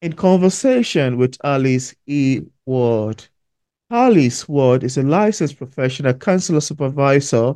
in conversation with Alice E. Ward. Alice Ward is a licensed professional counselor supervisor,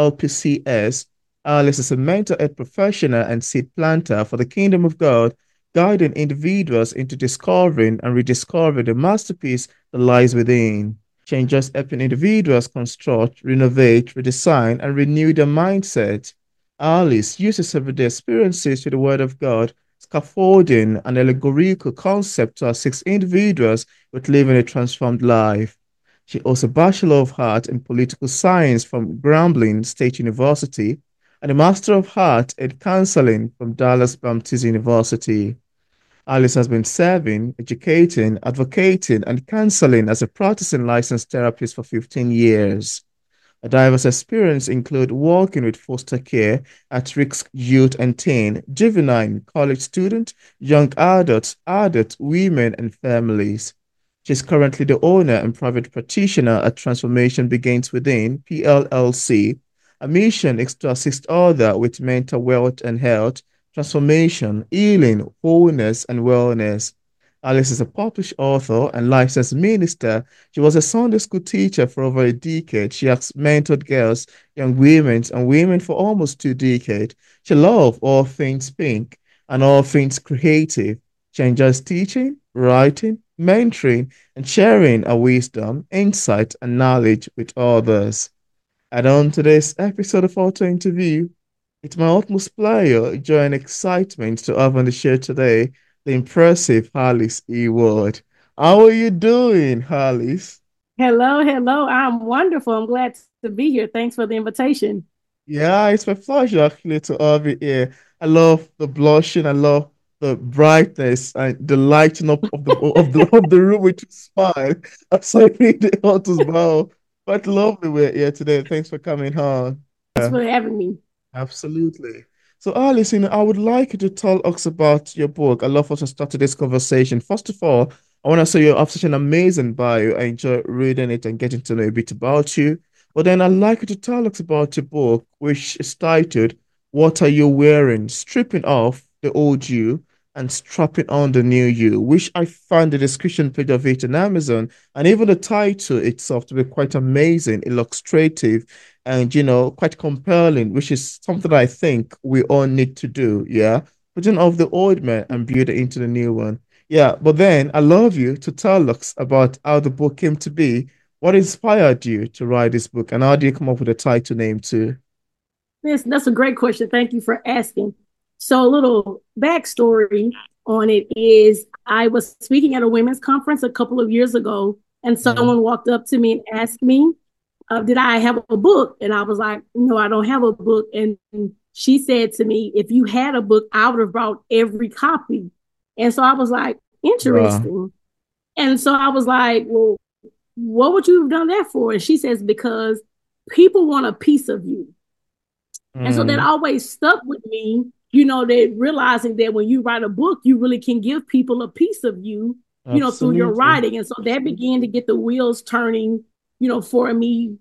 LPCS. Alice is a mental health professional and seed planter for the Kingdom of God, guiding individuals into discovering and rediscovering the masterpiece that lies within. She enjoys helping individuals construct, renovate, redesign, and renew their mindset. Alice uses everyday experiences with the Word of God, scaffolding an allegorical concept to assist individuals with living a transformed life. She holds a Bachelor of Arts in Political Science from Grambling State University and a Master of Arts in Counseling from Dallas Baptist University. Alice has been serving, educating, advocating, and counseling as a practicing licensed therapist for 15 years. A diverse experience include working with foster care, at-risk youth and teen, juvenile, college student, young adults, adult women, and families. She is currently the owner and private practitioner at Transformation Begins Within, PLLC. A mission is to assist others with mental wealth and health, transformation, healing, wholeness, and wellness. Alice is a published author and licensed minister. She was a Sunday school teacher for over a decade. She has mentored girls, young women, and women for almost 2 decades. She loves all things pink and all things creative. She enjoys teaching, writing, mentoring, and sharing her wisdom, insight, and knowledge with others. And on today's episode of Auto Interview, it's my utmost pleasure, joy, and excitement to have on the show today the impressive Alice E. Ward. How are you doing, Alice? Hello, hello. I'm wonderful. I'm glad to be here. Thanks for the invitation. Yeah, it's my pleasure actually to have you here. I love the blushing. I love the brightness and the lighting up of the room with your smile. I'm sorry, the autos bow. Quite lovely we're here today. Thanks for coming on. Thanks Yeah, for having me. absolutely. So, Alice, I would like you to tell us about your book. I love us to start today's conversation. First of all, I want to say you have such an amazing bio. I enjoy reading it and getting to know a bit about you. But then I'd like you to tell us about your book, which is titled, What Are You Wearing? Stripping Off the Old You and Strapping on the New You, which I found the description page of it on Amazon and even the title itself to be quite amazing, illustrative, and quite compelling, which is something I think we all need to do. Yeah. Putting off the old man and build it into the new one. Yeah. But then I love you to tell us about how the book came to be. What inspired you to write this book, and how do you come up with a title name too? That's a great question. Thank you for asking. So, a little backstory on it is I was speaking at a women's conference a couple of years ago, and Yeah. someone walked up to me and asked me, did I have a book? And I was like, no, I don't have a book. And she said to me, if you had a book, I would have brought every copy. And so I was like, Wow. interesting. And so I was like, well, what would you have done that for? And she says, because people want a piece of you. And so that Mm, always stuck with me, that realizing that when you write a book, you really can give people a piece of you, through your absolutely. writing. And so that began to get the wheels turning, for me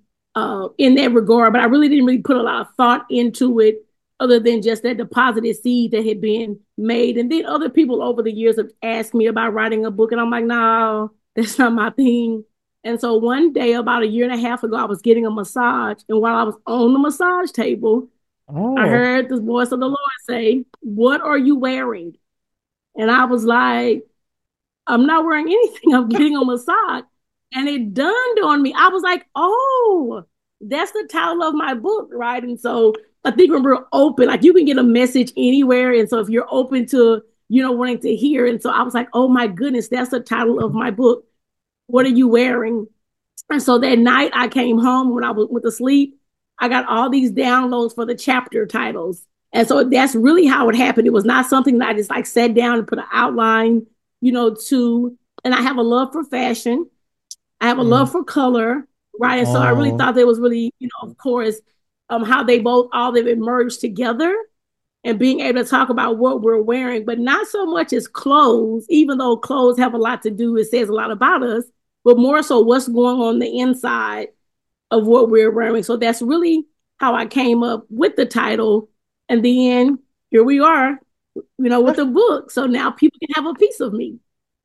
in that regard. But I really didn't really put a lot of thought into it other than just that deposited seed that had been made. And then other people over the years have asked me about writing a book. And I'm like, no, that's not my thing. And so one day, about a year and a half ago, I was getting a massage. And while I was on the massage table, I Oh, heard the voice of the Lord say, "What are you wearing?" And I was like, I'm not wearing anything. I'm getting a massage. And it dawned on me. I was like, oh, that's the title of my book, right? And so I think when we're open, like you can get a message anywhere. And so if you're open to, wanting to hear. And so I was like, oh my goodness, that's the title of my book. What are you wearing? And so that night I came home when I went to sleep. I got all these downloads for the chapter titles. And so that's really how it happened. It was not something that I just like sat down and put an outline, to, and I have a love for fashion. I have a mm, love for color, right? And so I really oh, thought that was really, of course, how they both all they've emerged together and being able to talk about what we're wearing, but not so much as clothes, even though clothes have a lot to do, it says a lot about us, but more so what's going on the inside of what we're wearing. So that's really how I came up with the title. And then here we are, with the book. So now people can have a piece of me.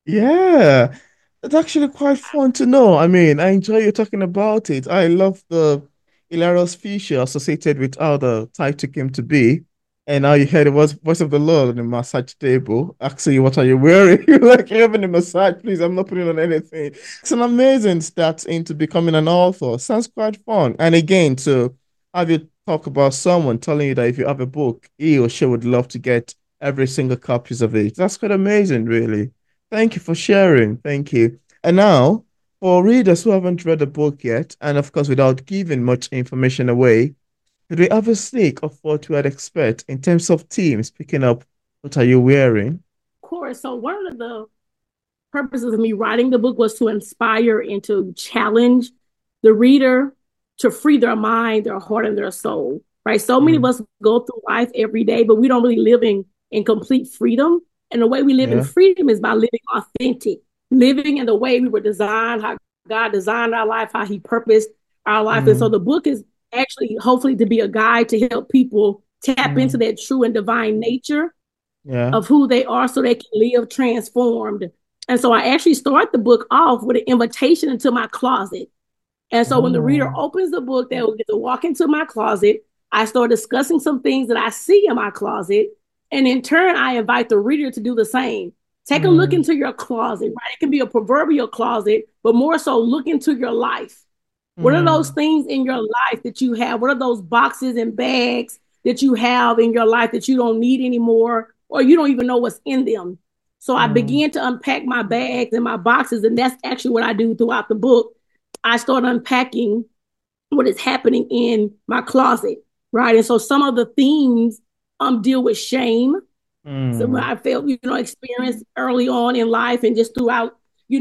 Yeah, it's actually quite fun to know. I mean, I enjoy you talking about it. I love the hilarious feature associated with how the title came to be. And now you heard the voice of the Lord on the massage table. Asking you, what are you wearing? You're like, you're having a massage, please. I'm not putting on anything. It's an amazing start into becoming an author. Sounds quite fun. And again, to have you talk about someone telling you that if you have a book, he or she would love to get every single copies of it. That's quite amazing, really. Thank you for sharing. Thank you. And now, for readers who haven't read the book yet, and of course, without giving much information away, do we have a sneak of what we would expect in terms of themes picking up what are you wearing? Of course. So one of the purposes of me writing the book was to inspire and to challenge the reader to free their mind, their heart, and their soul. Right. So many of Mm, us go through life every day, but we don't really live in complete freedom. And the way we live in yeah. freedom is by living authentic, living in the way we were designed, how God designed our life, how He purposed our life. And so Mm, the book is actually hopefully to be a guide to help people tap into mm, that true and divine nature yeah. of who they are so they can live transformed. And so I actually start the book off with an invitation into my closet. And so when the reader Oh. opens the book, they will get to walk into my closet. I start discussing some things that I see in my closet. And in turn, I invite the reader to do the same. Take a look Mm, into your closet, right? It can be a proverbial closet, but more so look into your life. What are those mm, things in your life that you have? What are those boxes and bags that you have in your life that you don't need anymore or you don't even know what's in them? So I mm, began to unpack my bags and my boxes, and that's actually what I do throughout the book. I start unpacking what is happening in my closet, right? And so some of the themes deal with shame, so mm, I felt, experience early on in life and just throughout,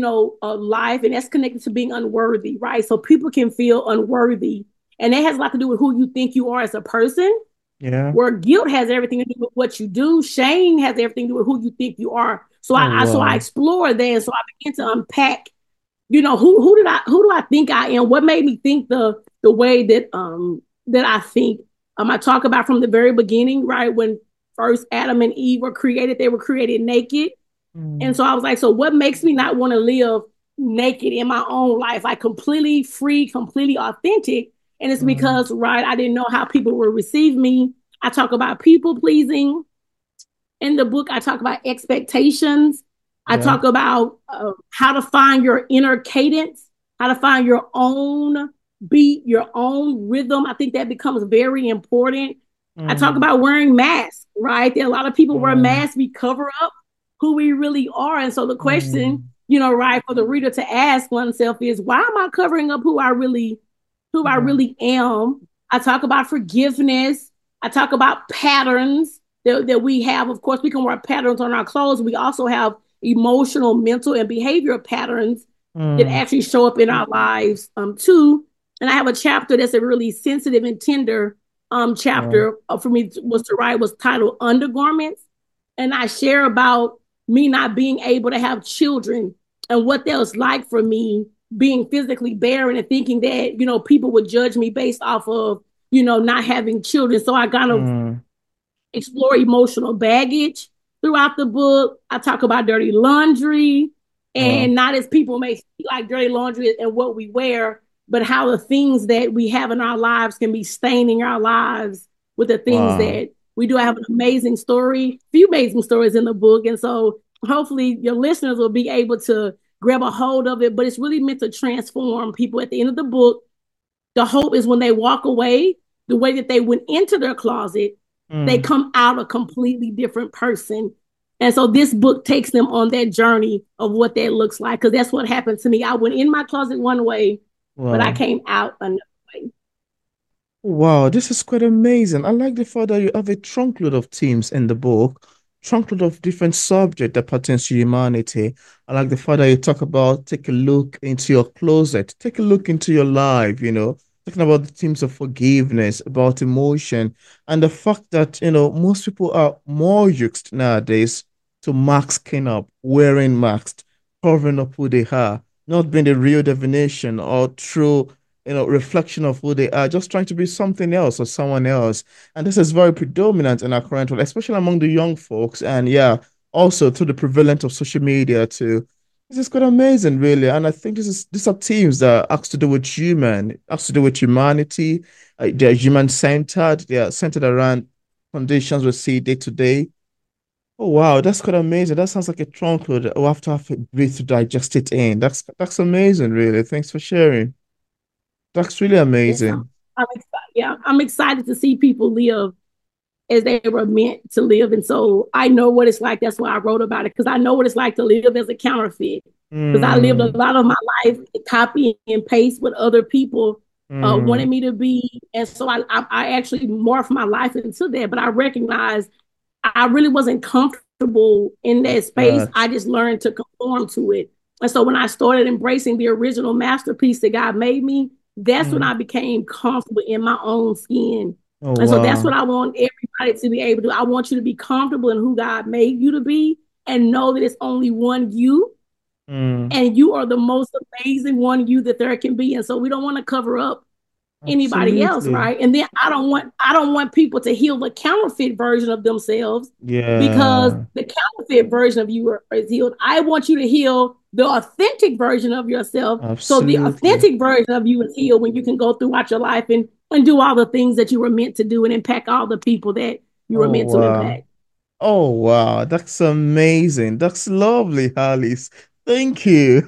life. And that's connected to being unworthy, right? So people can feel unworthy. And that has a lot to do with who you think you are as a person, yeah. where guilt has everything to do with what you do. Shame has everything to do with who you think you are. So Oh, I wow. explore that. And so I began to unpack, who do I think I am? What made me think the way that I think? I talk about from the very beginning, right? When first Adam and Eve were created, they were created naked. And Mm, so I was like, so what makes me not want to live naked in my own life, like completely free, completely authentic? And it's mm, because, right, I didn't know how people would receive me. I talk about people pleasing in the book. I talk about expectations. I yeah. talk about how to find your inner cadence, how to find your own beat, your own rhythm. I think that becomes very important. I talk Mm, about wearing masks, right? There are a lot of people wear mm, masks, we cover up who we really are. And so the question, mm, right, for the reader to ask oneself is, why am I covering up who I mm, really am? I talk about forgiveness. I talk about patterns that we have. Of course, we can wear patterns on our clothes. We also have emotional, mental, and behavioral patterns that mm, actually show up in our lives too. And I have a chapter that's a really sensitive and tender yeah. chapter for me was to write was titled Undergarments. And I share about me not being able to have children and what that was like for me being physically barren and thinking that, people would judge me based off of, not having children. So I kind of Mm, explore emotional baggage throughout the book. I talk about dirty laundry and wow. not as people may see like dirty laundry and what we wear, but how the things that we have in our lives can be staining our lives with the things Wow. that we do. I have an amazing story, few amazing stories in the book. And so hopefully your listeners will be able to grab a hold of it, but it's really meant to transform people at the end of the book. The hope is when they walk away, the way that they went into their closet, they Mm. come out a completely different person. And so this book takes them on that journey of what that looks like. Because that's what happened to me. I went in my closet one way, but I Wow. came out another way. Wow, this is quite amazing. I like the fact that you have a trunkload of themes in the book, trunkload of different subjects that pertains to humanity. I like the fact that you talk about take a look into your closet, take a look into your life, talking about the themes of forgiveness, about emotion, and the fact that, most people are more used nowadays to masking up, wearing masks, covering up who they are, not being the real definition or true reflection of who they are, just trying to be something else or someone else. And this is very predominant in our current world, especially among the young folks. And yeah, also through the prevalence of social media too. This is quite amazing, really. And I think these are themes that has to do with has to do with humanity. They're human centered. They are centered around conditions we see day to day. Oh wow, that's quite amazing. That sounds like a trunk that we'll have a breathe to digest it in. That's amazing, really. Thanks for sharing. That's really Yes, amazing. I'm excited. Yeah, I'm excited to see people live as they were meant to live. And so I know what it's like. That's why I wrote about it, because I know what it's like to live as a counterfeit. Because I lived a Mm, lot of my life copy and paste what other people wanted mm, me to be. And so I actually morphed my life into that. But I recognized I really wasn't comfortable in that space. that. I just learned to conform to it. And so when I started embracing the original masterpiece that God made me, that's when Mm. I became comfortable in my own skin. Oh And so that's what wow. I want everybody to be able to do. I want you to be comfortable in who God made you to be and know that it's only one you, Mm, and you are the most amazing one you that there can be. And so we don't want to cover up anybody else, absolutely. right? And then I don't want people to heal the counterfeit version of themselves, because Yeah, the counterfeit version of you is healed. I want you to heal the authentic version of yourself. So the absolutely. authentic version of you is healed when you can go throughout your life and do all the things that you were meant to do and impact all the people that you were Oh meant to wow. impact. Oh wow, that's amazing. That's lovely, Alice. Thank you.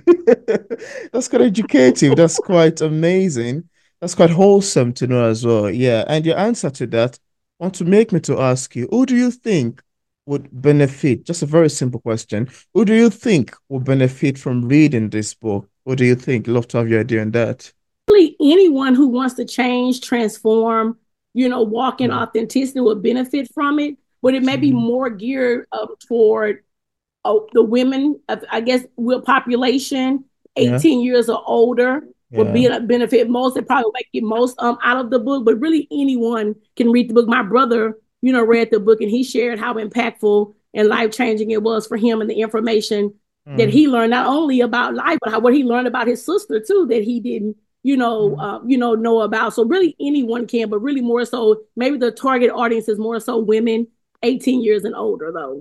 That's quite educative. That's quite amazing. That's quite wholesome to know as well. Yeah, and your answer to that want to make me to ask you, who do you think would benefit? Just a very simple question. Who do you think would benefit from reading this book? What do you think? Love to have your idea on that. Really, anyone who wants to change, transform, walk in Mm, authenticity would benefit from it. But it may be absolutely. more geared toward the women, I guess, will population Yeah, 18 years or older would yeah. be a benefit most. It probably make it most out of the book, but really anyone can read the book. My brother, read the book, and he shared how impactful and life changing it was for him, and the information that Mm, he learned not only about life, but what he learned about his sister too, that he didn't mm. know about. So really anyone can, but really more so maybe the target audience is more so women 18 years and older though.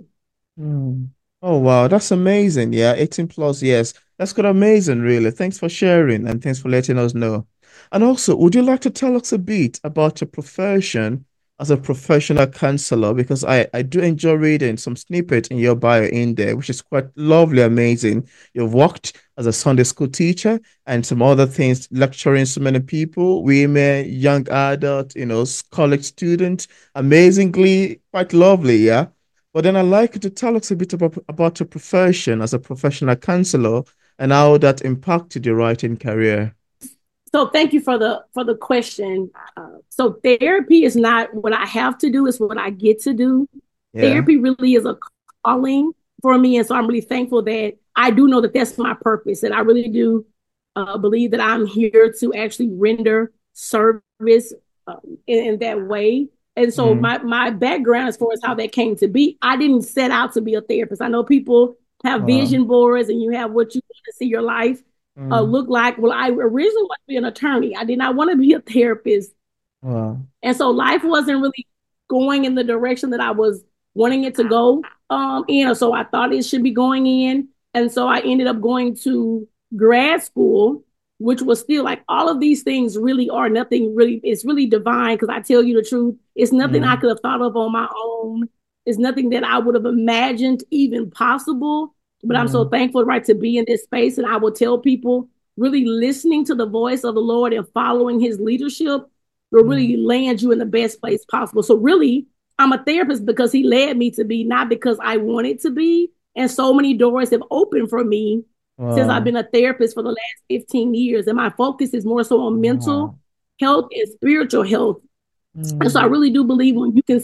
Mm. Oh wow, that's amazing. Yeah, 18 plus years. That's quite amazing, really. Thanks for sharing and thanks for letting us know. And also, would you like to tell us a bit about your profession as a professional counselor? Because I do enjoy reading some snippet in your bio in there, which is quite lovely, amazing. You've worked as a Sunday school teacher and some other things, lecturing so many people, women, young adults, college students. Amazingly, quite lovely, yeah. But then I'd like you to tell us a bit about your profession as a professional counselor and how that impacted your writing career. So thank you for the question. So therapy is not what I have to do; it's what I get to do. Yeah. Therapy really is a calling for me, and so I'm really thankful that I do know that that's my purpose, and I really do believe that I'm here to actually render service in that way. And so Mm, my background as far as how that came to be, I didn't set out to be a therapist. I know people have wow. vision boards, and you have what you want to see your life Mm, look like. Well, I originally wanted to be an attorney. I did not want to be a therapist. wow. And so life wasn't really going in the direction that I was wanting it to go in. Or so I thought it should be going in. And so I ended up going to grad school, which was still like all of these things really are nothing really, it's really divine, because I tell you the truth, it's nothing I Mm, could have thought of on my own. It's nothing that I would have imagined even possible. But I'm so mm, thankful, right, to be in this space. And I will tell people really listening to the voice of the Lord and following his leadership will mm, really land you in the best place possible. So really, I'm a therapist because he led me to be, not because I wanted to be. And so many doors have opened for me since I've wow. been a therapist for the last 15 years. And my focus is more so on mental Wow. health and spiritual health. And so I Mm, really do believe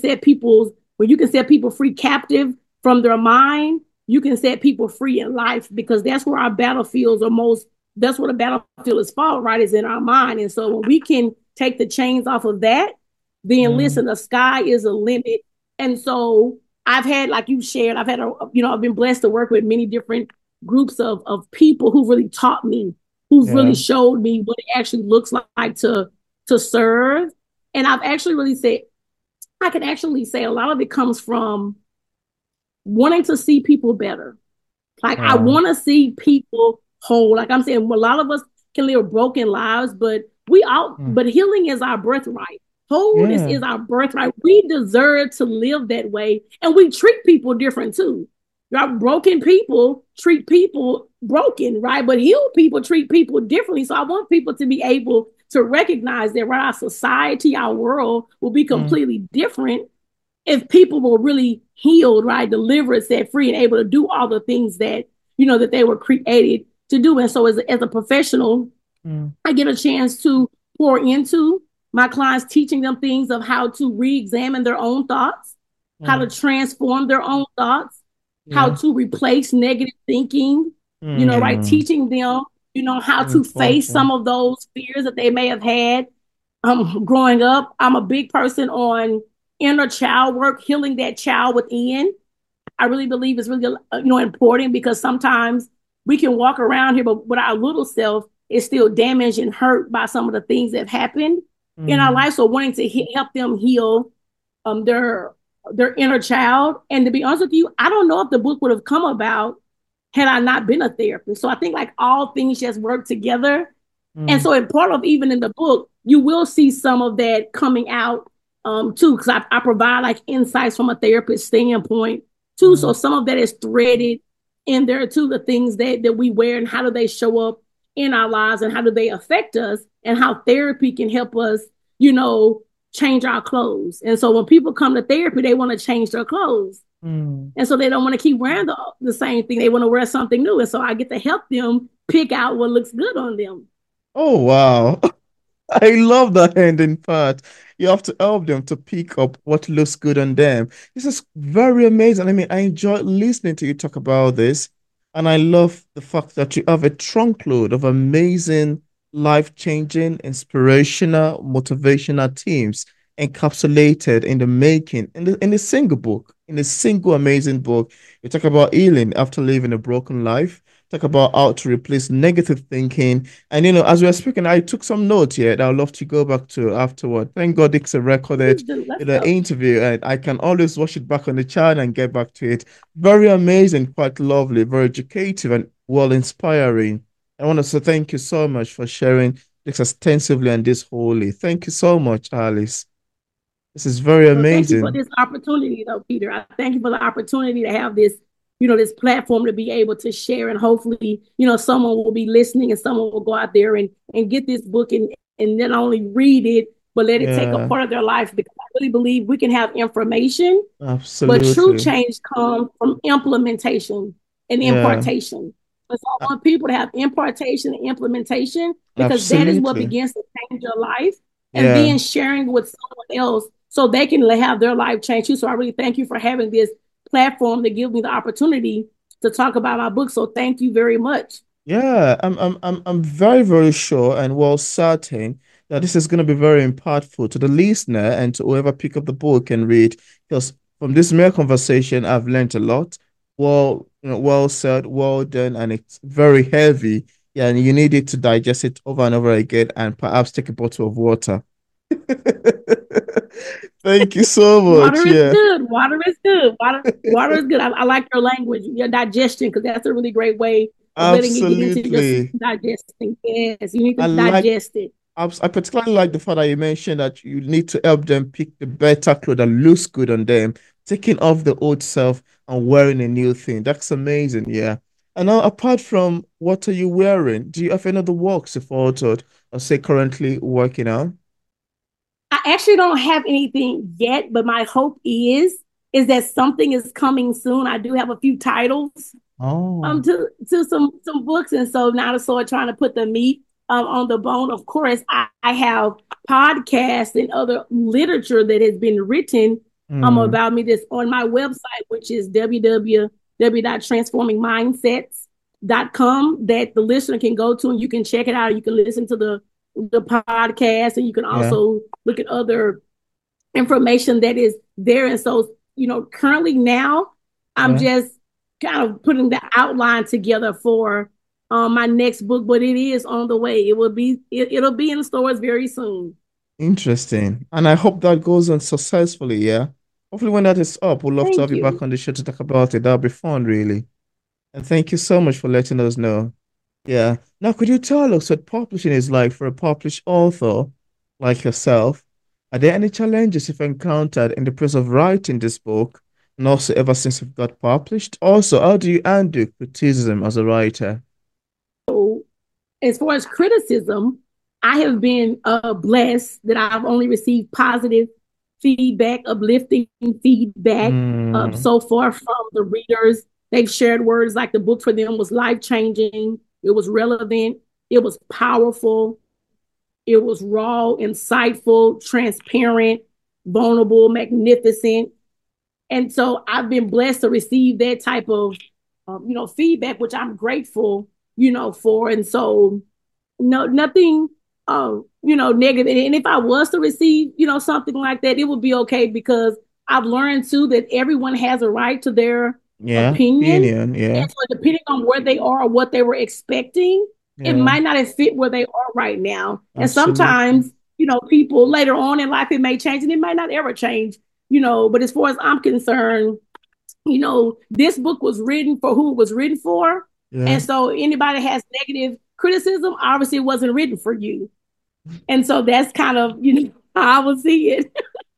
when you can set people free captive from their mind, you can set people free in life, because that's where our battlefields are most, that's where the battlefield is fought, right? Is in our mind. And so when we can take the chains off of that, then mm, listen, the sky is a limit. And so I've had, like you shared, I've been blessed to work with many different groups of people who really taught me, who've really yeah. showed me what it actually looks like to serve. And I can actually say a lot of it comes from wanting to see people better. Like I Wow. want to see people whole. Like I'm saying, a lot of us can live broken lives, but we all, Mm. but healing is our birthright. Wholeness Yeah. is our birthright. We deserve to live that way, and we treat people different too. Right? Broken people treat people broken, right? But healed people treat people differently. So I want people to be able to recognize that, right? Our society, our world will be Mm. completely different if people were really healed, right, delivered, set free, and able to do all the things that that they were created to do. And so, as a professional, Mm. I get a chance to pour into my clients, teaching them things of how to re-examine their own thoughts, how to Mm. transform their own thoughts, how Yeah. to replace negative thinking. Right, Mm. teaching them, how So to face some important. of those fears that they may have had growing up. I'm a big person on inner child work, healing that child within. I really believe it's really important because sometimes we can walk around here, but with our little self is still damaged and hurt by some of the things that have happened in our Mm. life. So wanting to help them heal their inner child. And to be honest with you, I don't know if the book would have come about had I not been a therapist. So I think like all things just work together. And Mm. so, in part of even in the book, you will see some of that coming out too, because I provide like insights from a therapist standpoint too. So Mm. some of that is threaded in there too, the things that we wear and how do they show up in our lives and how do they affect us and how therapy can help us, you know, change our clothes. And so when people come to therapy, they want to change their clothes. Mm. And so they don't want to keep wearing the same thing. They want to wear something new. And so I get to help them pick out what looks good on them. Oh, wow. I love that ending part. You have to help them to pick up what looks good on them. This is very amazing. I mean, I enjoy listening to you talk about this. And I love the fact that you have a trunk load of amazing, life-changing, inspirational, motivational themes encapsulated in the making, in a single book, in a single amazing book. You talk about healing after living a broken life, talk about how to replace negative thinking, and as we were speaking, I took some notes here that I'd love to go back to afterward. Thank God Dixon recorded Please do. Let's the go. interview, and I can always watch it back on the channel and get back to it. Very amazing, quite lovely, very educative, and well inspiring. I want to say thank you so much for sharing this extensively and this wholly. Thank you so much, Alice. This is very Well, thank you for amazing. this opportunity, though, Peter. I thank you for the opportunity to have this, this platform to be able to share, and hopefully, someone will be listening and someone will go out there and get this book and not only read it, but let it take a Yeah, part of their life. Because I really believe we can have information, but true absolutely. change comes from implementation and Yeah, impartation. And so I a- want people to have impartation and implementation because that is what absolutely. begins to change your life. And Yeah. then sharing with someone else so they can have their life change too. So I really thank you for having this platform to give me the opportunity to talk about my book. So thank you very much. Yeah, I'm very, very sure and well certain that this is going to be very impactful to the listener and to whoever pick up the book and read. Because from this mere conversation, I've learned a lot. Well, well said, well done, and it's very heavy. Yeah, and you need it to digest it over and over again, and perhaps take a bottle of water. Thank you so much. Water is Yeah, good. Water is good. Water is good. I like your language, your digestion, because that's a really great way of letting it get into your absolutely. digesting. Yes, you need to I like digest it. I particularly like the fact that you mentioned that you need to help them pick the better clothes that looks good on them, taking off the old self and wearing a new thing. That's amazing, yeah. And now, apart from what are you wearing, do you have any other works you've authored or say currently working on? I actually don't have anything yet, but my hope is that something is coming soon. I do have a few titles Oh, to some books, and so now I'm sort of trying to put the meat on the bone. Of course, I have podcasts and other literature that has been written hmm, about me that's on my website, which is www.transformingmindsets.com, that the listener can go to and you can check it out. You can listen to the podcast, and you can yeah, also look at other information that is there. And so, currently now I'm yeah. just kind of putting the outline together for my next book, but it is on the way. It'll be in stores very soon. Interesting. And I hope that goes on successfully, yeah. Hopefully when that is up, we'd love to Thank have you you. back on the show to talk about it. That'll be fun, really. And thank you so much for letting us know. Yeah. Now, could you tell us what publishing is like for a published author like yourself? Are there any challenges you've encountered in the process of writing this book, and also ever since it got published? Also, how do you handle criticism as a writer? So, as far as criticism, I have been blessed that I've only received positive feedback, uplifting feedback Mm, so far from the readers. They've shared words like the book for them was life changing, it was relevant, it was powerful, it was raw, insightful, transparent, vulnerable, magnificent. And so I've been blessed to receive that type of, feedback, which I'm grateful, for. And so no, nothing, negative. And if I was to receive, something like that, it would be okay because I've learned too that everyone has a right to their yeah, opinion. opinion, And yeah, so depending on where they are or what they were expecting, it yeah, might not have fit where they are right now. And absolutely. sometimes, people later on in life, it may change and it might not ever change, but as far as I'm concerned, this book was written for who it was written for. Yeah. And so anybody has negative criticism, obviously it wasn't written for you. And so that's kind of, how I would see it.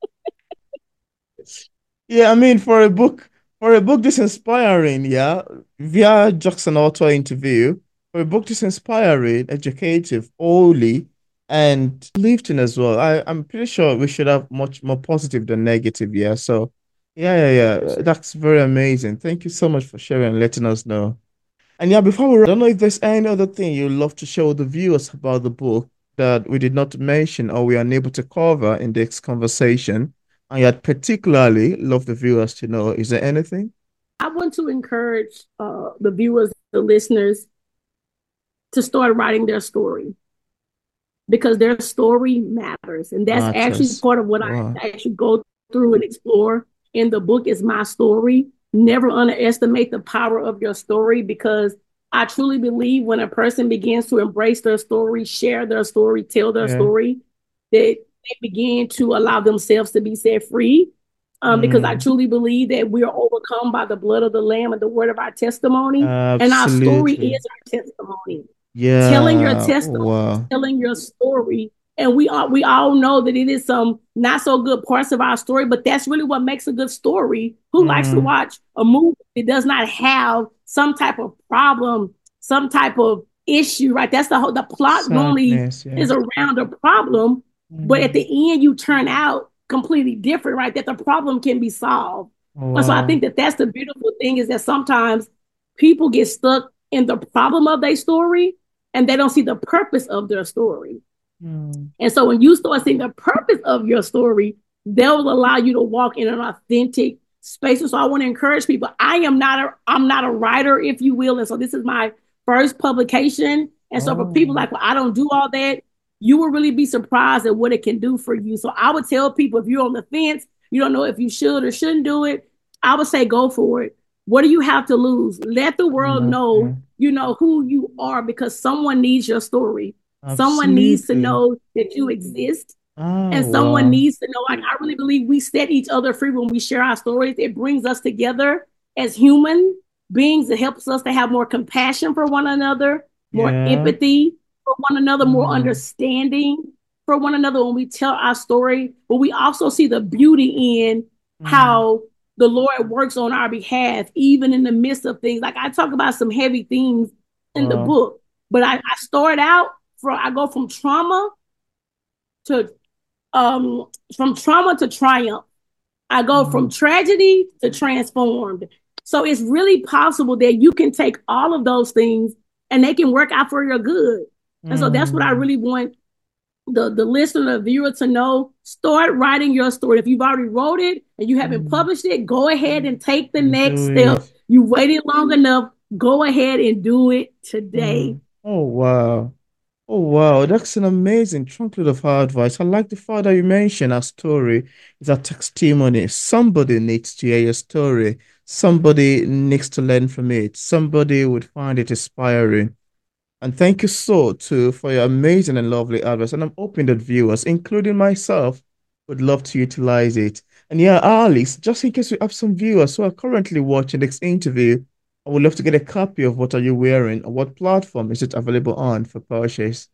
Yeah, I mean, for a book this inspiring, yeah, via Jackson Author interview, for a book this inspiring, educative, holy, and lifting as well. I'm pretty sure we should have much more positive than negative, yeah. So, yeah. That's very amazing. Thank you so much for sharing and letting us know. And yeah, before I don't know if there's any other thing you'd love to show the viewers about the book that we did not mention or we are unable to cover in this conversation. And I'd particularly love the viewers to know. Is there anything? I want to encourage the viewers, the listeners, to start writing their story because their story matters. And that's actually Matters. part of what I Wow. actually go through and explore in the book is my story. Never underestimate the power of your story because I truly believe when a person begins to embrace their story, share their story, tell their Yeah. story, that they begin to allow themselves to be set free. Because I Mm, truly believe that we are overcome by the blood of the Lamb and the word of our testimony. And our story absolutely. is our testimony. Telling your Yeah. Oh, testimony, wow. telling your story. And we all know that it is some not so good parts of our story, but that's really what makes a good story. Who likes to Mm, watch a movie that does not have some type of problem, some type of issue, right? That's the plot normally sadness. Yeah. is around a problem, but at Mm, the end you turn out completely different, right? That the problem can be solved. oh, And so I wow. think that that's the beautiful thing is that sometimes people get stuck in the problem of their story and they don't see the purpose of their story. Mm, And so when you start seeing the purpose of your story, they'll allow you to walk in an authentic space. And so I want to encourage people. I'm not a writer, if you will. And so this is my first publication. And so for people oh, like, well, I don't do all that, you will really be surprised at what it can do for you. So I would tell people if you're on the fence, you don't know if you should or shouldn't do it, I would say go for it. What do you have to lose? Let the world know, nothing. who you are because someone needs your story. Someone needs to Absolutely. know that you exist. Oh, And someone wow. needs to know, like, I really believe we set each other free when we share our stories. It brings us together as human beings. It helps us to have more compassion for one another, more Yeah. empathy for one another, more Mm, understanding for one another when we tell our story. But we also see the beauty in mm, how the Lord works on our behalf, even in the midst of things. Like I talk about some heavy things in the wow. book, but I start out I go to um from trauma to triumph. I go from Mm, tragedy to transformed. So it's really possible that you can take all of those things and they can work out for your good. And so that's what I mm, really want the listener, the viewer to know. Start writing your story. If you've already wrote it and you haven't mm, published it, go ahead and take the and next do step. it. You waited long enough. Go ahead and do it today. Mm. Oh, wow. Oh, wow. That's an amazing trunkload of advice. I like the fact that you mentioned a story is a testimony. Somebody needs to hear your story. Somebody needs to learn from it. Somebody would find it inspiring. And thank you so too for your amazing and lovely advice. And I'm hoping that viewers, including myself, would love to utilize it. And yeah, Alice, just in case we have some viewers who are currently watching this interview, I would love to get a copy of What Are You Wearing? What platform is it available on for purchase?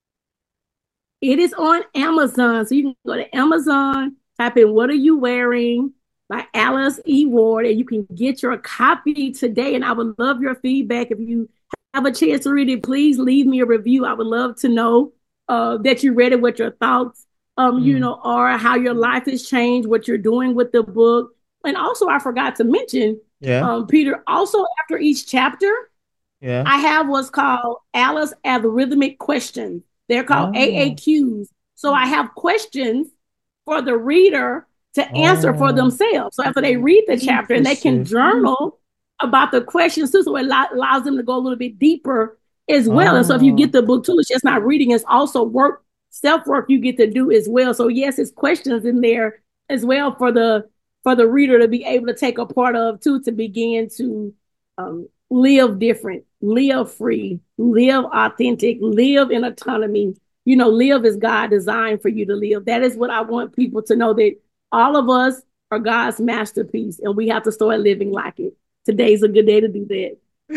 It is on Amazon. So you can go to Amazon, type in What Are You Wearing by Alice E. Ward, and you can get your copy today. And I would love your feedback. If you have a chance to read it, please leave me a review. I would love to know that you read it, what your thoughts, Mm. are, how your life has changed, what you're doing with the book. And also, I forgot to mention, Yeah, Peter, also after each chapter, yeah. I have what's called Alice Algorithmic Questions. They're called Oh, AAQs. So I have questions for the reader to answer for oh, themselves. So after they read the chapter and they can interesting. journal about the questions too, so it allows them to go a little bit deeper as well. And so if you get Oh, the book too, it's just not reading, it's also work, self work you get to do as well. So yes, it's questions in there as well for the reader to be able to take a part of too, to begin to live different, live free, live authentic, live in autonomy. Live as God designed for you to live. That is what I want people to know, that all of us are God's masterpiece and we have to start living like it. Today's a good day to do that.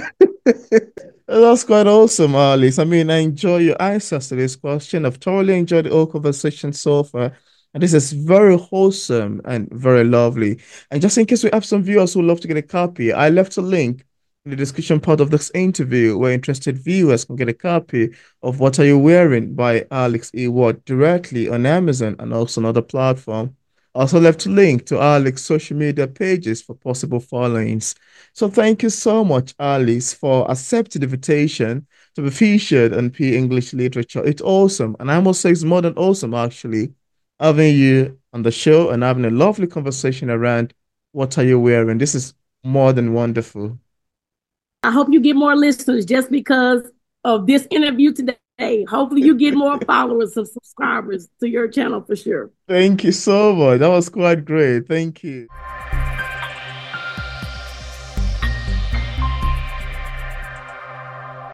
that's quite awesome, Alice. I mean, I enjoy your answers to this question. I've thoroughly enjoyed the whole conversation so far. And this is very wholesome and very lovely. And just in case we have some viewers who love to get a copy, I left a link in the description part of this interview where interested viewers can get a copy of What Are You Wearing by Alex E. Watt directly on Amazon and also on other platform. I also left a link to Alex's social media pages for possible followings. So thank you so much, Alice, for accepting the invitation to be featured on P English Literature. It's awesome. And I must say it's more than awesome, actually, having you on the show and having a lovely conversation around what are you wearing. This is more than wonderful. I hope you get more listeners just because of this interview today. Hopefully, you get more followers and subscribers to your channel for sure. Thank you so much. That was quite great. Thank you.